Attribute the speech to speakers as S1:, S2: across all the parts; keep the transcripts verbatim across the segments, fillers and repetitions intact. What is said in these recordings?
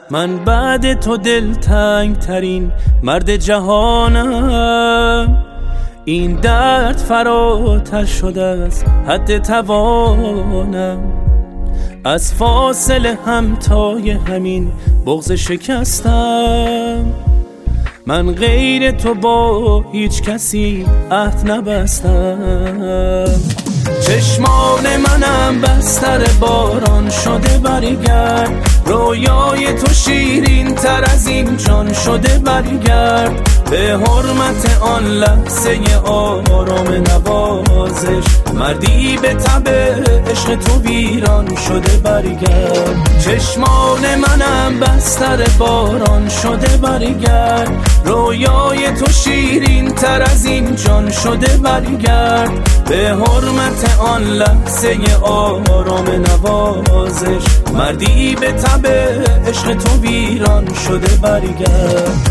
S1: من بعد تو دلتنگ ترین مرد جهانم. این درد فراتر شده از حد توانم، از فاصله همتای همین بغض شکستم. من غیر تو با هیچ کسی عهد نبستم. چشمان منم بستر باران شده برگرد، رویای تو شیرین تر از این جان شده برگرد. به حرمت آن لحظه آرام نوازش، مردی به تب عشق تو ویران شده برگرد. چشمان منم بستر باران شده برگرد، رویای تو شیرین تر از این جان شده برگرد. به حرمت آن لحظه آرام نوازش، مردی به تب عشق تو ویران شده برگرد.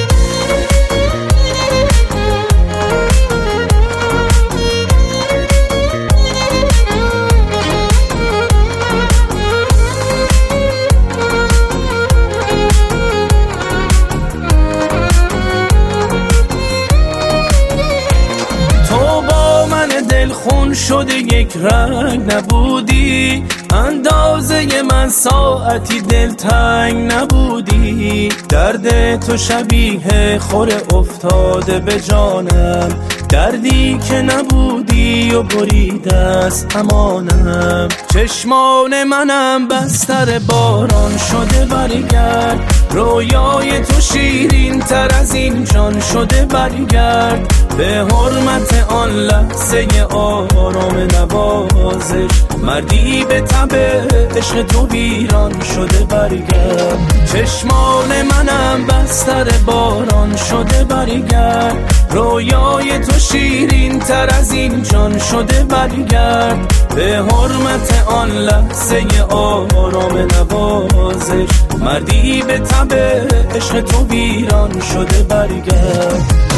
S1: خون شده یک رنگ نبودی، اندازه من ساعتی دلتنگ نبودی. درد تو شبیه خور افتاده به جانم، دردی که نبودی و بریده از امانم. چشمان منم بستر باران شده برگرد، رویای تو شیرین تر از این جان شده برگرد. به حرمت آن لحظه آرام نوازش، مردی به تب عشق تو ویران شده برگرد. چشمان منم بستر باران شده برگرد، رویای تو شیرین تر از این جان شده برگرد. به حرمت آن لحظه آرام نوازش، مردی به تب عشق تو ویران شده برگرد.